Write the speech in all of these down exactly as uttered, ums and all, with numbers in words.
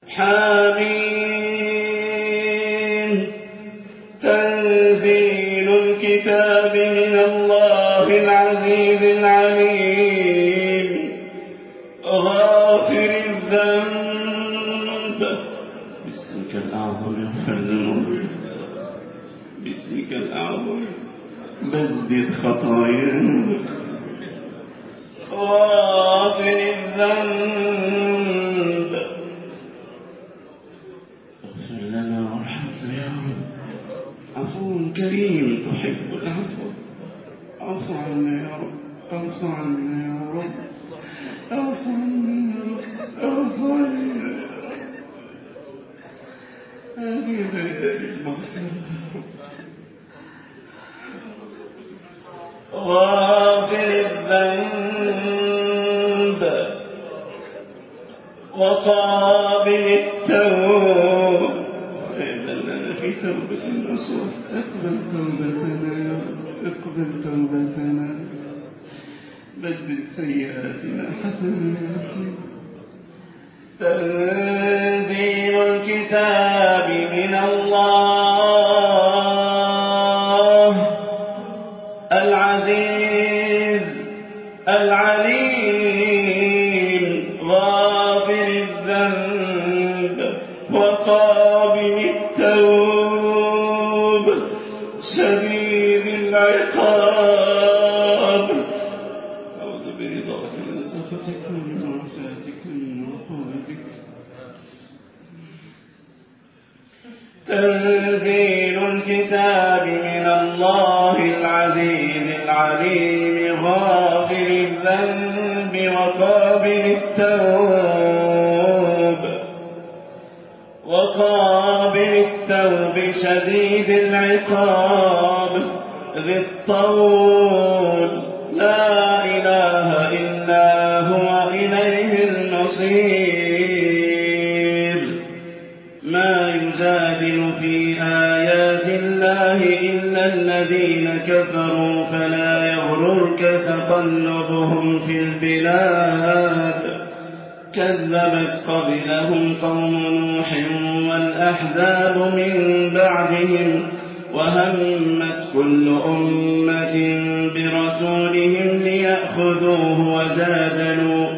حميم تنزيل الكتاب من الله العزيز العليم غافر الذنب باسمك الأعظم اغفر ذنوبي باسمك الأعظم بدد خطايانا غافر الذنب اغفر لنا وارحمنا يا رب عفو كريم تحب العفو اعف عنا يا رب اعف عنا يا رب اعف عنا يا رب اعف عنا يا رب هذه ليالي المغفرة غافر الذنب وقابل التوب فإذا لنا في توبة نصوح اقبل توبتنا يا رب اقبل توبتنا بدل سيئاتنا حسنات تنزيل الكتاب من الله العزيز العليم غافر الذنب وقابل التوب شديد العقاب أعوذ برضاك من سخطك ومن عافاتك ومن عقوبتك تنزيل الكتاب من الله العزيز العليم غافر الذنب وقابل التوب وقابل التوب شديد العقاب ذي الطول لا إله إلا هو إليه المصير ما يجادل في آيات الله إلا الذين كفروا فلا يغررك تقلبهم في البلاد كذبت قبلهم قوم نوح والأحزاب من بعدهم وهمت كل أمة برسولهم ليأخذوه وجادلوا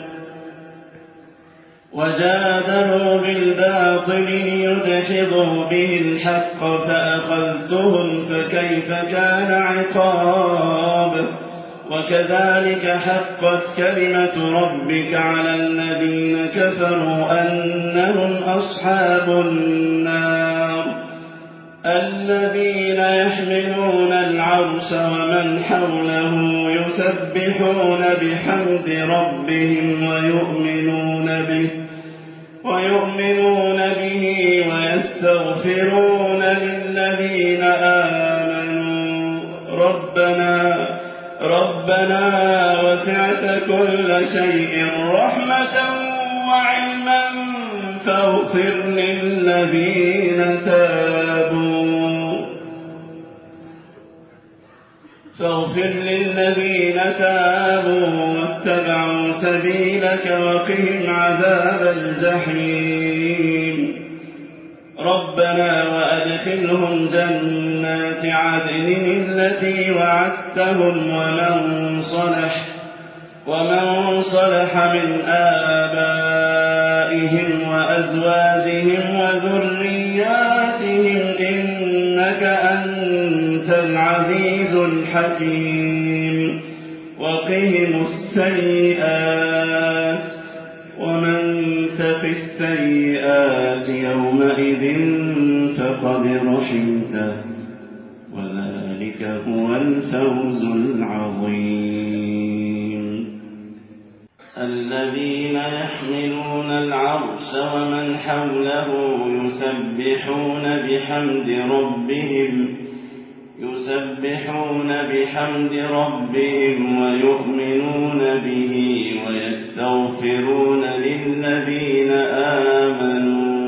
وجادلوا بالباطل ليدحضوا به الحق فأخذتهم فكيف كان عقاب وكذلك حقت كلمة ربك على الذين كفروا أنهم أصحاب النار الذين يحملون العرش ومن حوله يسبحون بحمد ربهم ويؤمنون به ويؤمنون به ويستغفرون للذين آمنوا ربنا ربنا وسعت كل شيء رحمة وعلما فاغفر للذين تابوا فاغفر للذين تابوا واتبعوا سبيلك وقهم عذاب الجحيم ربنا وأدخلهم جنات عدن التي وعدتهم ومن صلح ومن صلح من آبائهم وأزواجهم وذرياتهم إنك أنت العزيز الحكيم وقهم السيئات ومن تق السيئات يومئذ فقد رحمته وذلك هو الفوز العظيم الذين يحملون العرش ومن حوله يسبحون بحمد ربهم يسبحون بحمد ربهم ويؤمنون به ويستغفرون للذين آمنوا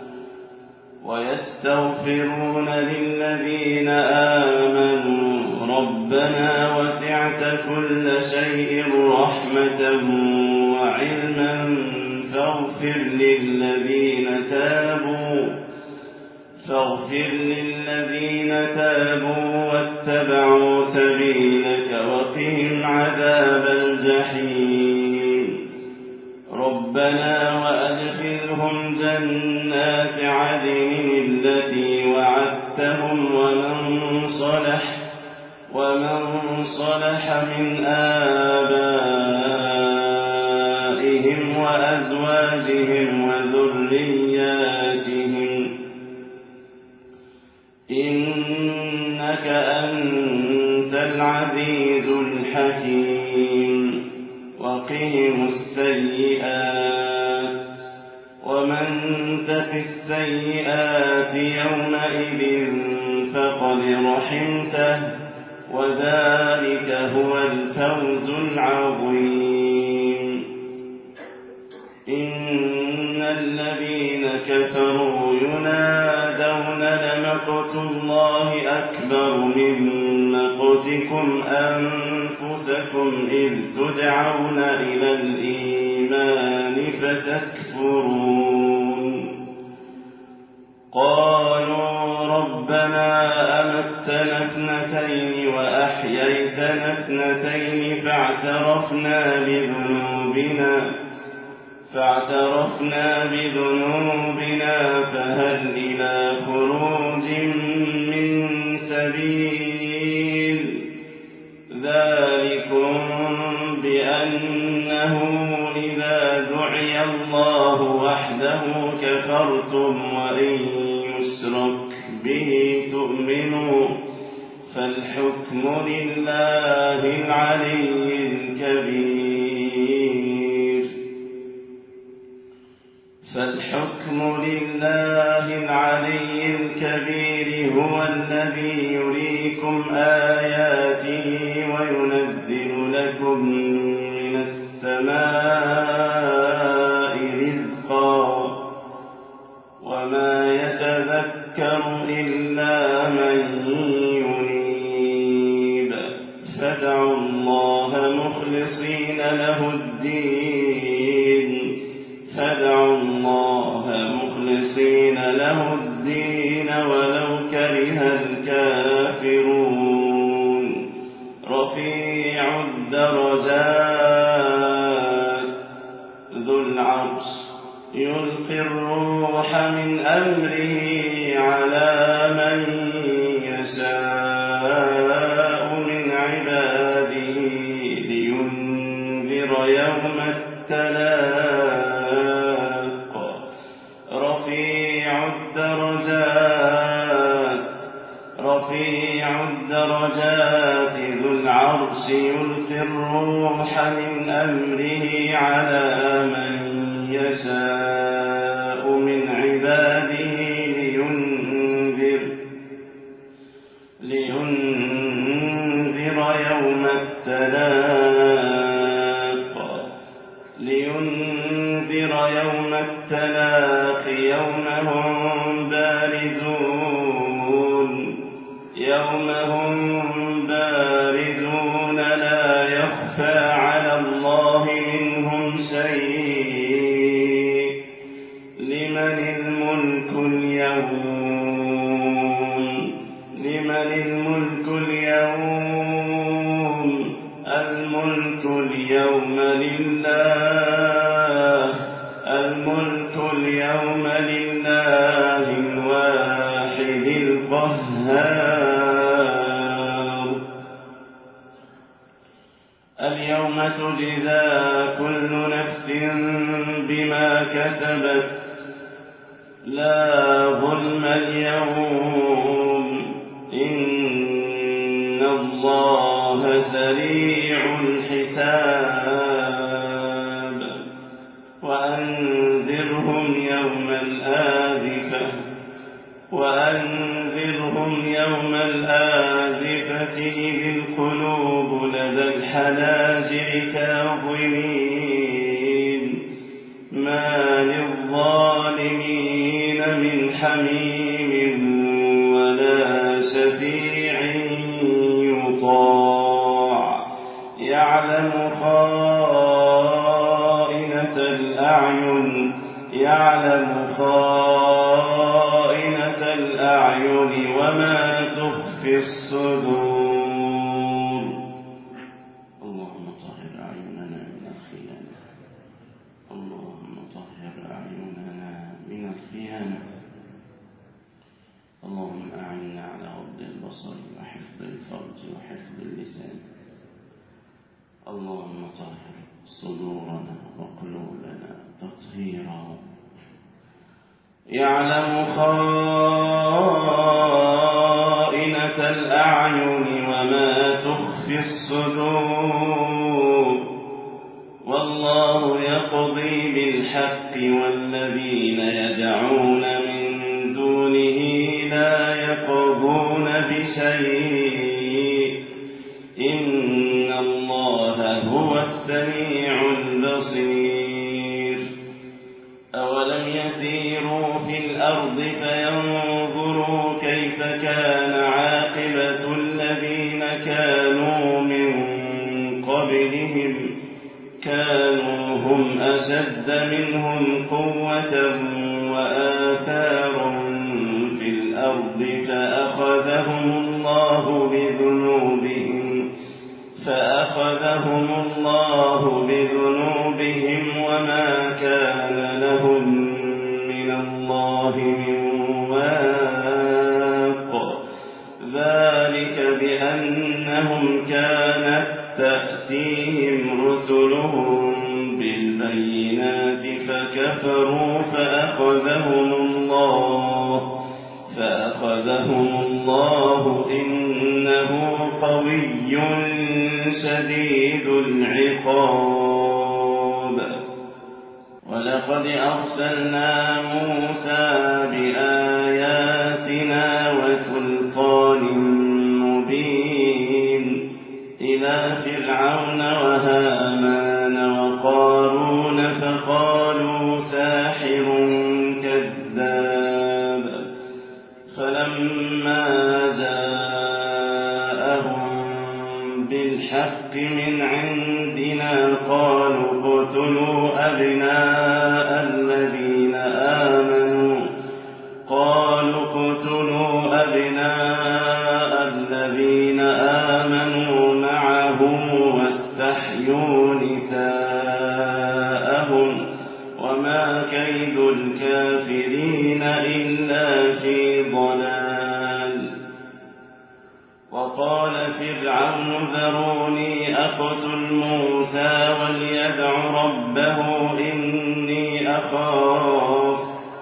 ويستغفرون للذين آمنوا ربنا وسعت كل شيء رحمة وعلما فاغفر للذين تابوا فاغفر للذين تابوا واتبعوا سبيلك وقهم عذاب الجحيم ربنا وأدخلهم جنات عدن التي وعدتهم ومن صلح ومن صلح من آبائهم وأزواجهم وذرياتهم إنك أنت العزيز الحكيم وقهم السيئات ومن تق السيئات يومئذ فقد رحمته وذلك هو الفوز العظيم إن الذين كفروا ينادون لمقت الله أكبر من مقتكم أنفسكم إذ تدعون إلى الإيمان فتكفرون قالوا ربنا أمتنا اثنتين وأحييتنا اثنتين فاعترفنا بذنوبنا فاعترفنا بذنوبنا فهل إلى خروج من سبيل ذلكم بأنه إذا دعي الله وحده كفرتم وإن يشرك به تؤمنوا فالحكم لله العلي الكبير فالحكم لله العلي الكبير هو الذي يريكم آياته وينزل لكم من السماء رزقا وما يتذكر إلا من ينيب فادعوا الله مخلصين له الدين فادعوا الله مخلصين له الدين ولو كره الكافرون رفيع الدرجات ذو العرش يلقي الروح من أمره على من يشاء من عباده لينذر يوم التلاق رفيع الدرجات رفيع الدرجات ذو العرش يلقي الروح من أمره على من يشاء من عباده لينذر لينذر يوم التلاق لينذر يوم التلاق يوم هم بارزون يوم هم بارزون لا يخفى على الله منهم شيء لمن الملك اليوم لمن الملك اليوم الملك اليوم لله الملك اليوم لله الواحد القهار اليوم تجزى كل نفس بما كسبت لا ظلم اليوم إن الله سريع الحساب وأنذرهم يوم الآزفة وأنذرهم يوم الآزفة إذ القلوب لدى الحناجر كاظمين ما للظالمين من حميم ولا شفيع يطاع يعلم خائنة الأعين يعلم خائنة الأعين وما تخفي الصدور. اللهم طهر أعيننا من الخيانة، اللهم طهر أعيننا من الخيانة، اللهم أعنا على غض البصر وحفظ الفرج وحفظ اللسان. اللهم طهر صدورنا وقلوبنا تطهيرا. يعلم خائنة الأعين وما تخفي الصدور، والله يقضي بالحق والذين يدعون من دونه لا يقضون بشيء إن الله هو السميع البصير. أولم يسيروا في الأرض فينظروا كيف كان عاقبة الذين كانوا من قبلهم كانوا هم أشد منهم قوة وآثارا في الأرض فأخذهم الله بذنوبهم فأخذهم الله بذنوبهم وما كان لهم من الله من واق. ذلك بأنهم كانت تأتيهم رسلهم بالبينات فكفروا فأخذهم الله فأخذهم الله إنه قوي شديد العقاب. ولقد أرسلنا موسى بآياتنا وسلطان مبين إلى فرعون وهامان وقارون فقالوا ساحر كذاب. فلما جاءهم بالحق من عندنا قالوا اقتلوا أبناء الذين آمنوا قالوا اقتلوا أبناء الذين آمنوا معه واستحيوا نساءهم وما كيد الكافرين إلا في ضلال. وقال فرعون ذروني أقتل موسى وليدع ربه إني أخاف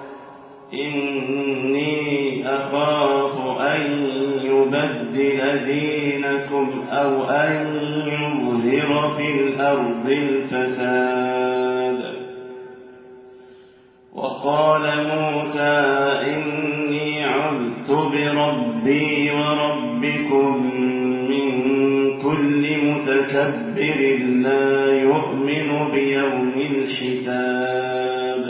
إني أخاف أن يبدل دينكم أو أن يظهر في الأرض الفساد. وقال موسى إني عذت بربي وربكم من كل متكبر لا يؤمن بيوم الحساب.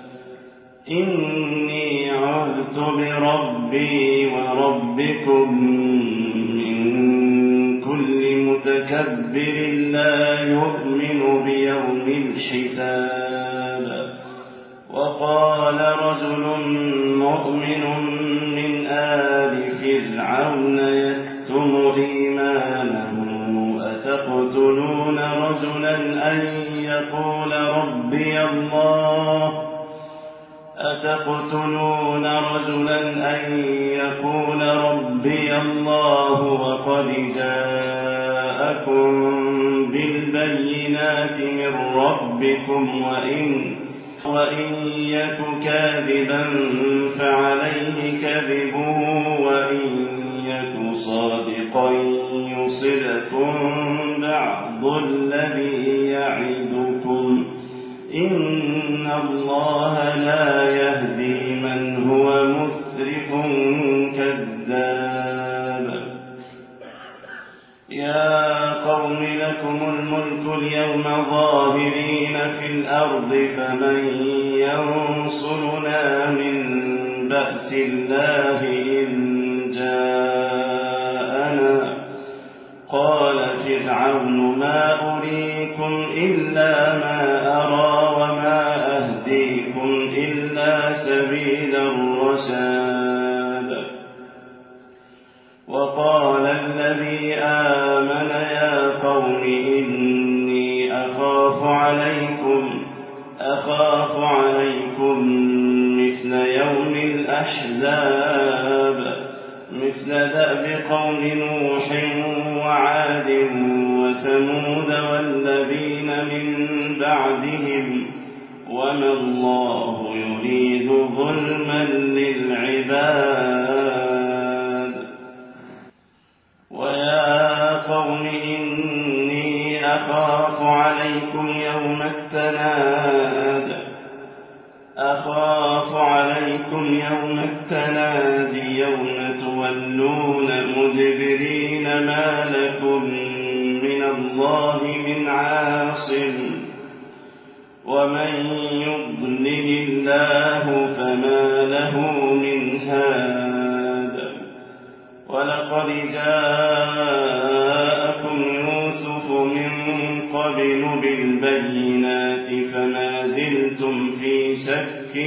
إني عذت بربي وربكم من كل متكبر لا يؤمن بيوم الحساب. وقال رجل مؤمن من آل فرعون يكتم إيمانه أتقتلون رجلا أن يقول ربي الله أتقتلون رجلا أن يقول ربي الله وقد جاءكم بالبينات من ربكم وإن وإن يك كاذبا فعليه كذبه وإن يك صادقا يصبكم بعض الذي يعدكم إن الله لا يهدي من هو مسرف كذاب. يا قوم لكم الملك اليوم ظاهرين في الأرض فمن ينصرنا من بأس الله إن جاءنا. قال فرعون ما أريكم إلا ما أرى وما أهديكم إلا سبيل الرشاد. وقال الذي آمن يا قوم إني أخاف عليكم أخاف عليكم مثل يوم الأحزاب مثل دأب قوم نوح وعاد وثمود والذين من بعدهم وما الله يريد ظلما للعباد ويا قوم إني أخاف عليكم يوم التناد أخاف عليكم يوم التناد يوم تولون مدبرين ما لكم من الله من عاصم ومن يضلل الله فما له من هاد ولقد جاءكم يوسف من قبل بالبينات فما زلتم في شك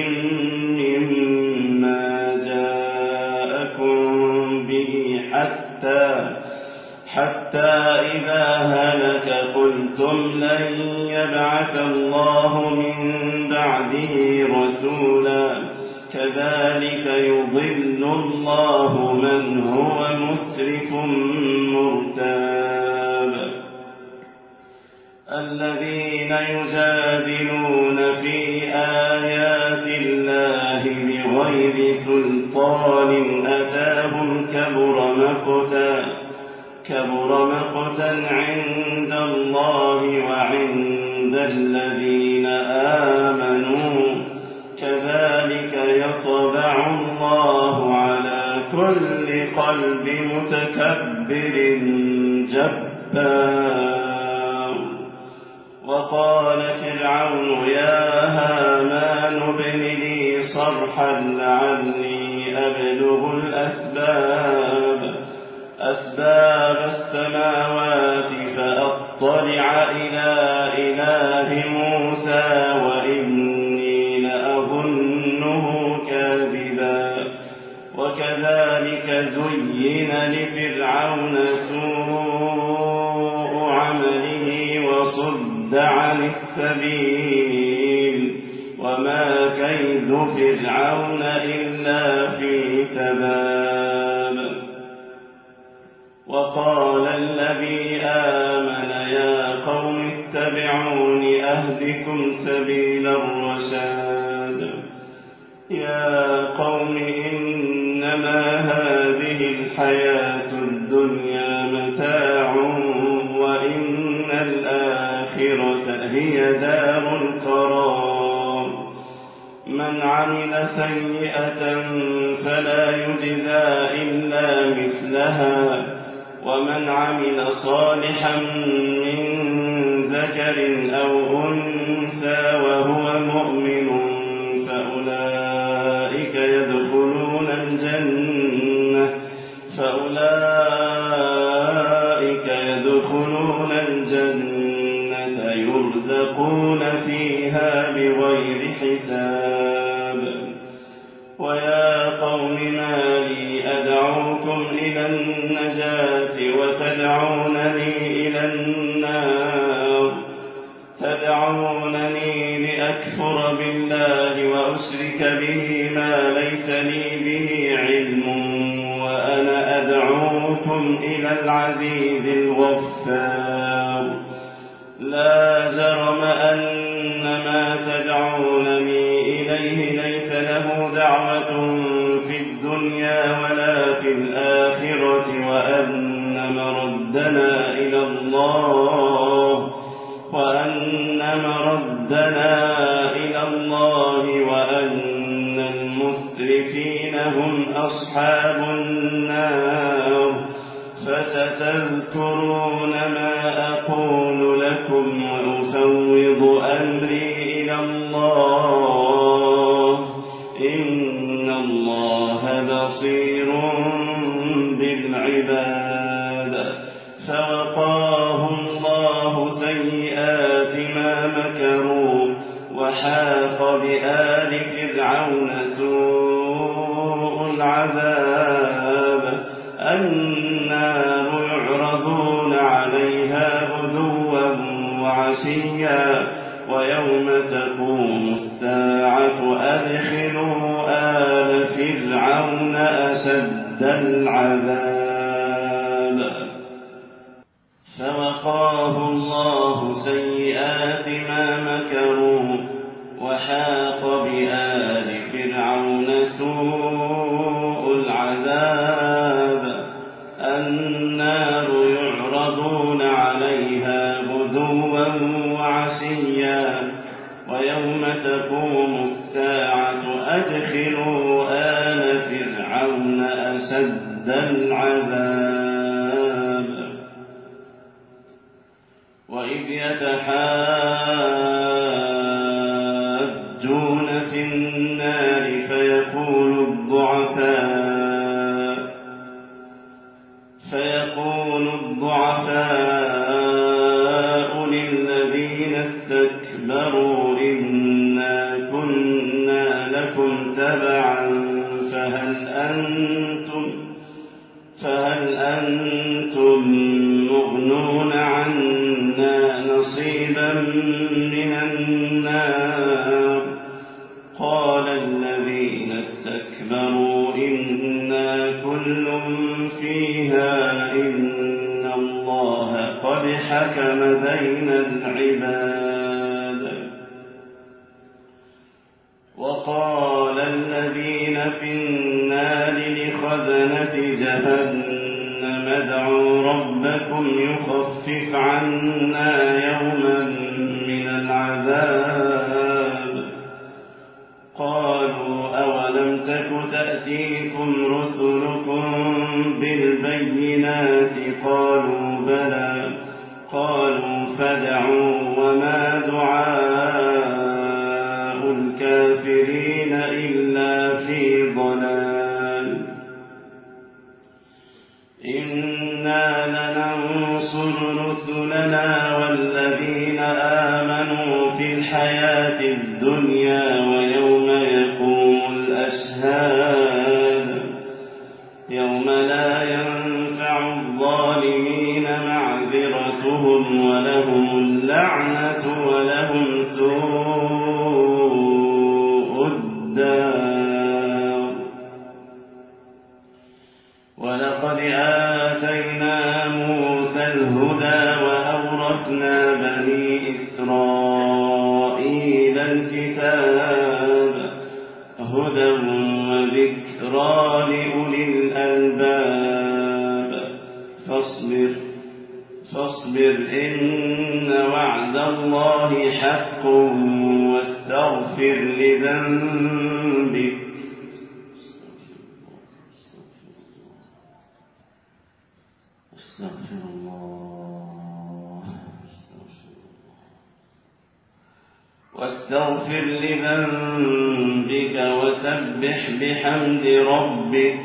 مما جاءكم به حتى حتى إذا هلك قلتم لن يبعث الله من بعده رسولا كذلك يضل الله من هو مسرف مرتاب الذين يجادلون في آيات الله بغير سلطان أتاهم كبر مقتا كبر مقتا عند الله وعند الذين آمنوا كذلك يطبع الله على كل قلب متكبر جبار وقال فرعون يا هامان ابن لي صرحا لعلي أبلغ الأسباب أسباب السماوات فأطلع إلى إله موسى وإني لأظنه كاذبا وكذلك زين لفرعون سوء عمله وصد عن السبيل وما كيد فرعون إلا في تباب وقال الذي آمن يا قوم اتبعون أهدكم سبيل الرشاد يا قوم إنما هذه الحياة الدنيا متاع وإن الآخرة هي دار القرار من عمل سيئة فلا يجزى إلا مثلها ومن عمل صالحا من ذكر أو أنثى وهو مؤمن فأولئك يدخلون الجنة فأولئك يدخلون الجنة يرزقون فيها بغير حساب ويا قوم ما لي أدعوكم إلى النجاة وتدعونني إلى النار تدعونني لأكفر بالله وأشرك به ما ليس لي به علم وأنا أدعوكم إلى العزيز الغفار لا جرم أن ما تدعونني إليه ليس له دعوة في الدنيا ولا في الآخرة وأن مردنا إلى الله وأن مردنا إلى الله وأن المسرفين هم أصحاب النار فستذكرون ما أقول لكم وأفوض أمري إلى الله إن الله بصير بالعباد فوقاه الله سيئات ما مكروا وحاق بآل فرعون سوء العذاب النار يعرضون عليها غدوا وعشيا ويوم تقوم الساعة أدخلوا آل فرعون أشد العذاب فوقاه الله سيئات ما مكروا وحاق بآل فرعون سوء العذاب النار يعرضون عليها غدوا وعشيا ويوم تقوم الساعة أدخلوا آل فرعون أشد العذاب وإذ يتحاجون في النار فيقول الضعفاء فيقول الضعفاء للذين استكبروا إنا كنا لكم تبعا فهل أنتم فهل أنتم مغنون عنا نصيبا من النار قال الذين استكبروا إنا كل فيها إن الله قد حكم بين العباد وقال الذين في النار لخزنة جهنم ادعوا ربكم يخفف عنا يوما من العذاب قالوا أولم تك تأتيكم رسلكم بالبينات قالوا بلى قالوا فادعوا وما دعاء الكافرين إلا في ضلال إنا لننصر رسلنا والذين آمنوا في الحياة الدنيا ويوم يقوم الأشهاد يوم لا ينفع الظالمين معذرتهم ولهم اللعنة ولهم سوء الدار ولقد آتينا موسى الهدى وأورثنا بني إسرائيل الكتاب هدى وذكرى لأولي الألباب فاصبر فاصبر إن وعد الله حق واستغفر لذنبك استغفر الله واستغفر لذنبك وسبح بحمد ربك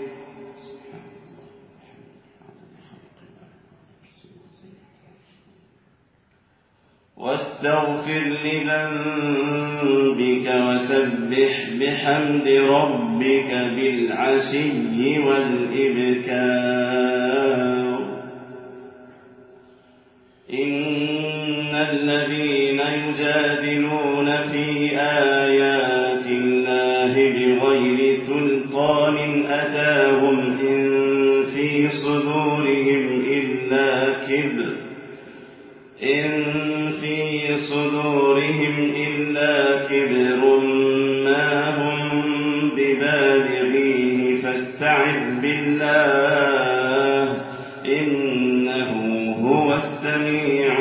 واستغفر لذنبك وسبح بحمد ربك بالعشي والإبكار إن الذين يجادلون في آيات الله بغير سلطان أتاهم إن في صدورهم إلا كبر إن في صدورهم إلا كبر ما هم ببالغيه فاستعذ بالله إنه هو السميع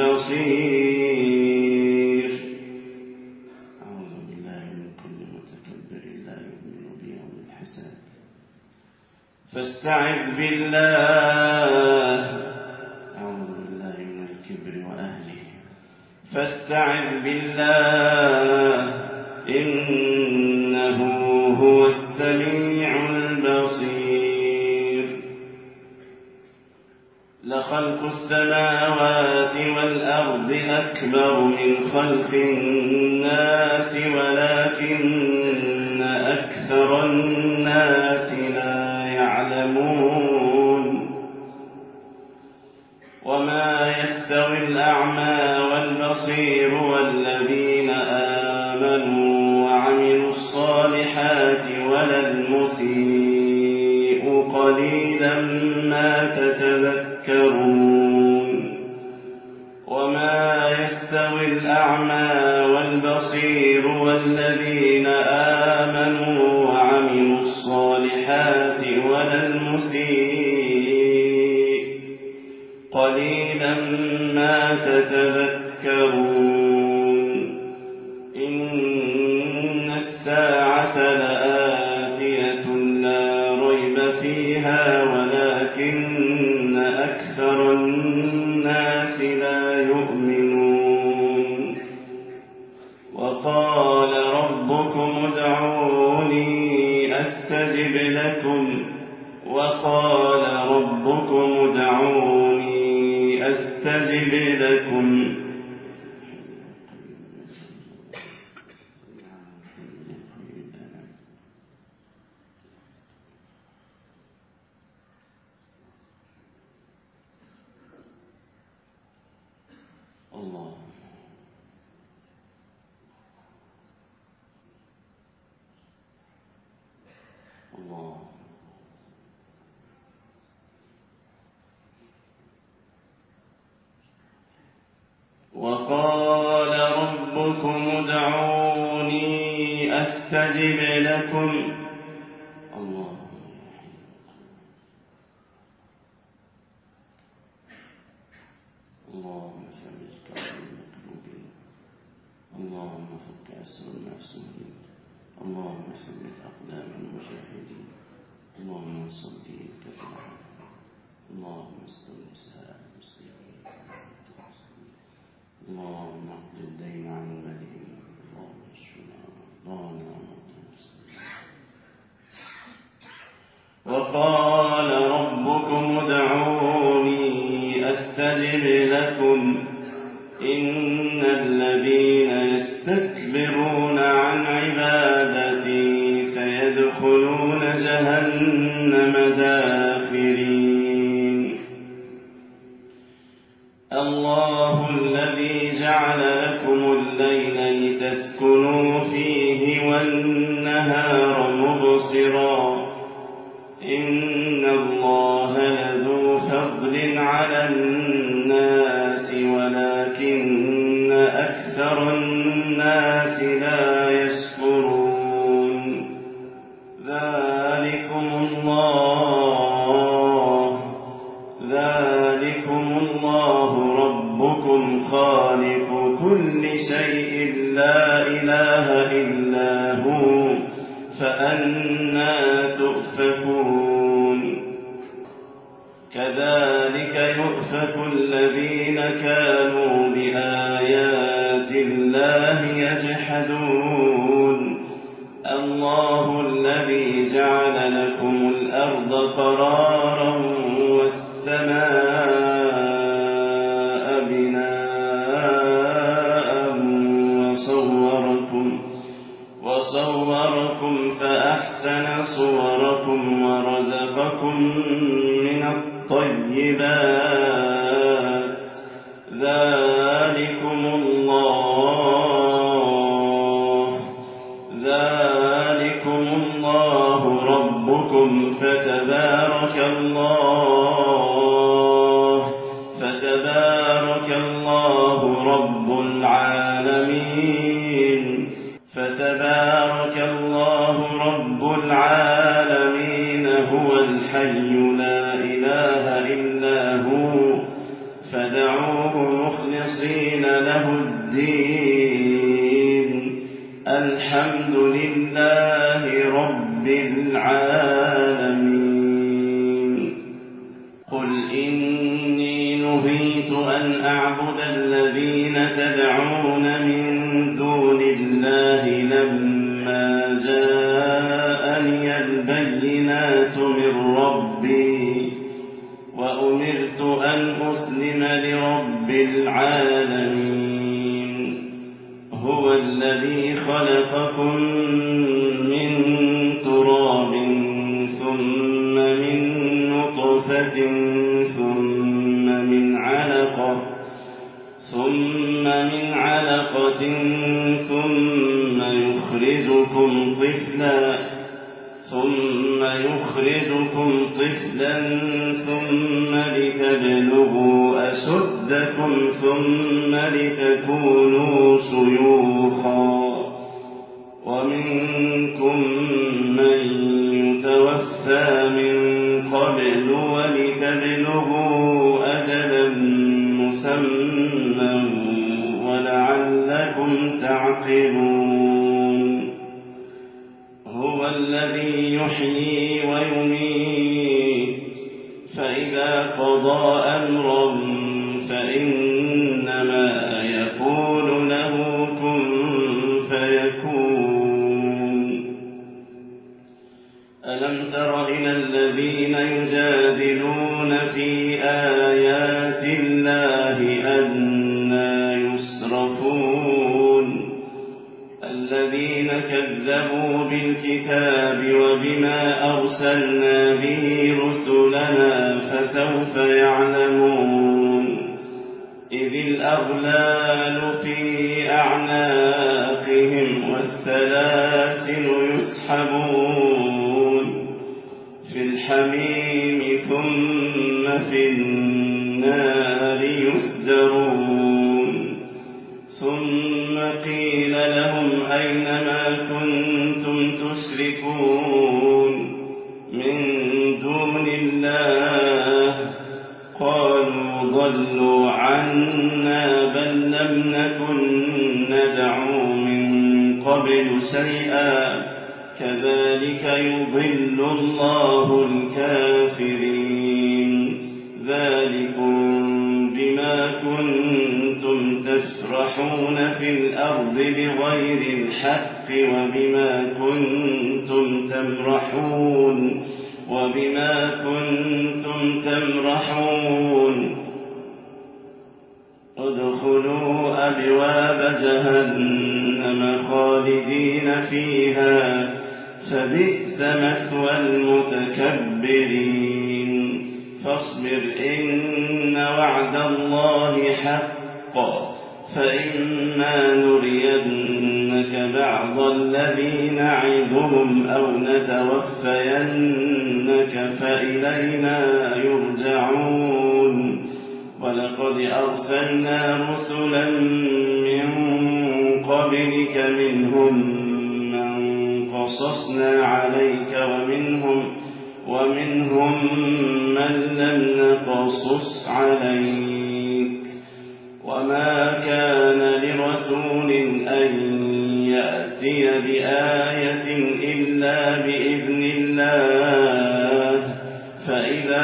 البصير أعوذ بالله من كل متكبر لا يؤمن بيوم الحساب فاستعذ بالله فاستعذ بالله إنه هو السميع البصير لخلق السماوات والأرض أكبر من خلق الناس ولكن أكثر الناس لا يعلمون والبصير والذين آمنوا وعملوا الصالحات ولا المسيء قليلا ما تتذكرون وما يستوي الأعمى والبصير والذين آمنوا وعملوا الصالحات ولا المسيء قليلا ما تتذكرون إن الساعة لآتية لا ريب فيها ولكن أكثر الناس لا يؤمنون وقال ربكم ادعوني أستجب لكم وقال ربكم ادعوني أستجب لكم الله الله وقال ربكم ادعوني أستجب لكم الله اللهم ثبت قلوب المقلوبين اللهم فك أسر المعصومين اللهم ثبت أقدام المجاهدين اللهم انصر دينك في العالم اللهم استر نساء المسلمين اللهم اقض الدين عن المدين اللهم اشفنا اللهم وقال ربكم ادعوني أستجب لكم إن الذين يستكبرون عن عبادتي سيدخلون جهنم داخرين الله الذي جعل لكم الليل لتسكنوا فيه والنهار مبصرا إن الله لذو فضل على الناس ولكن أكثر الناس لا يشكرون ذلكم الله ذلكم الله ربكم خالق كل شيء لا إله إلا هو فأنى تؤفكون كذلك يؤفك الذين كانوا بآيات الله يجحدون الله الذي جعل لكم الأرض قرارا والسماء بناء وصوركم وصوركم فأحسن صوركم ورزقكم من الطيبات ذلكم الله ذلكم الله ربكم فتبارك الله فتبارك الله رب العالمين فتبارك الله رب العالمين هو الحي لا إله إلا هو فدعوه مخلصين له الدين الحمد لله رب العالمين قل إني نهيت أن أعبد الذين تدعون من دون الله لما جاءني البينات من ربي وأمرت أن أسلم لرب العالمين هو الذي خلقكم من تراب ثم من نطفة ثم من علقة ثم من علقة ثم يخرجكم طفلا ثم يخرجكم طفلا ثم لتبلغوا أشدكم ثم لتكونوا شيوخا ومنكم من يتوفى من قبل ولتبلغوا أجلا مسمى ولعلكم تعقلون هو الذي يحيي ويميت فإذا قضى أمرا فإنما يقول له كن فيكون ألم تر إلى الذين يجادلون في آيات الله أنى يصرفون الذين كذبوا بالكتاب وبما أرسلنا به رسلنا فسوف يعلمون إذ الأغلال في أعناقهم والسلاسل يسحبون في الحميم ثم في النار يسجرون ثم قيل لهم أين ما كنتم تشركون من دون الله قالوا ضلوا عنا بل لم نكن ندعو من قبل شيئا كذلك يضل الله الكافرين ذلكم بما كنتم تفرحون في الأرض بغير الحق وبما كنتم تمرحون وبما كنتم تمرحون ادخلوا أبواب جهنم خالدين فيها فبئس مثوى المتكبرين فاصبر إن وعد الله حق فإما نرينك بعض الذي نعدهم أو نتوفينك فإلينا يرجعون ولقد أرسلنا رسلا من قبلك منهم من قصصنا عليك ومنهم ومنهم من لم نقصص عليك وما كان لرسول أن يأتي بآية إلا بإذن الله فإذا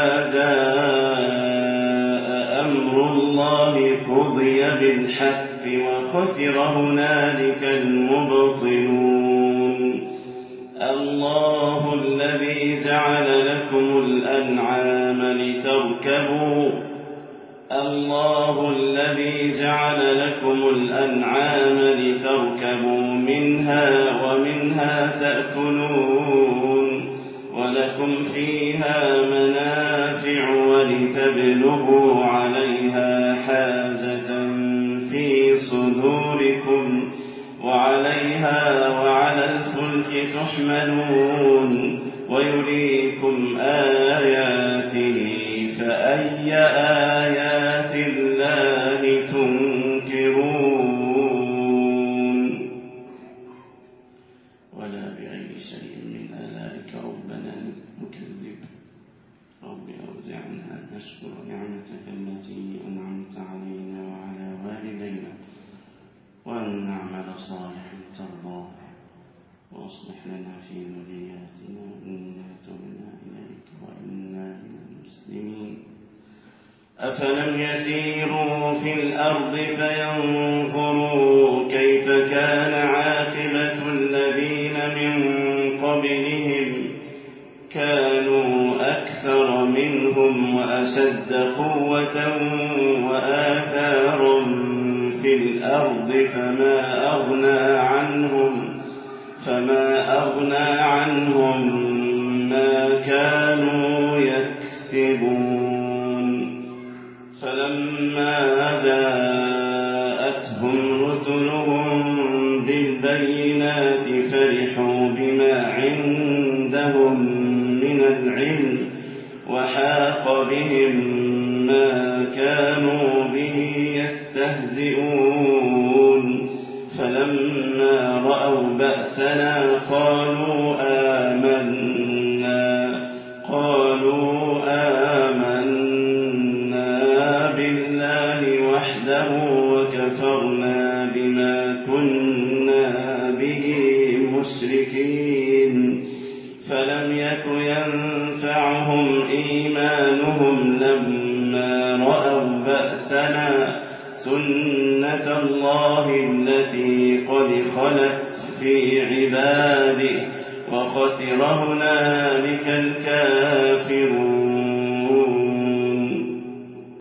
جاء أمر الله قضي بالحق وخسر هنالك المبطلون الله الذي جعل لكم الأنعام لتركبوا الله الذي جعل لكم الأنعام لتركبوا منها ومنها تأكلون ولكم فيها منافع ولتبلغوا عليها حاجة في صدوركم وعليها وعلى الفلك تحملون ويريكم آياته فأي آيات الله تنكرون ولا بأي شيء من آلائك ربنا نكذب رب أوزعنا أن نشكر نعمتك التي أنعمت علينا وعلى والدينا وأن نعمل صالحا ترضاه وأصلح لنا في ذرياتنا إنا تبنا إليك وإنا من المسلمين أفلم يسيروا في الأرض فينظروا كيف كان عاقبة الذين من قبلهم كانوا أكثر منهم وأشد قوة وآثارا في الأرض فما أغنى عنهم فما أغنى عنهم ما كانوا يكسبون فلما جاءتهم رسلهم العلم وحاق بهم ما كانوا به يستهزئون فلما رأوا بأسنا قالوا آمنا قالوا آمنا بالله وحده وكفرنا بما كنا به مشركين فلم يك ينفعهم إيمانهم لما رأوا بأسنا سنة الله التي قد خلت في عباده وخسر هنالك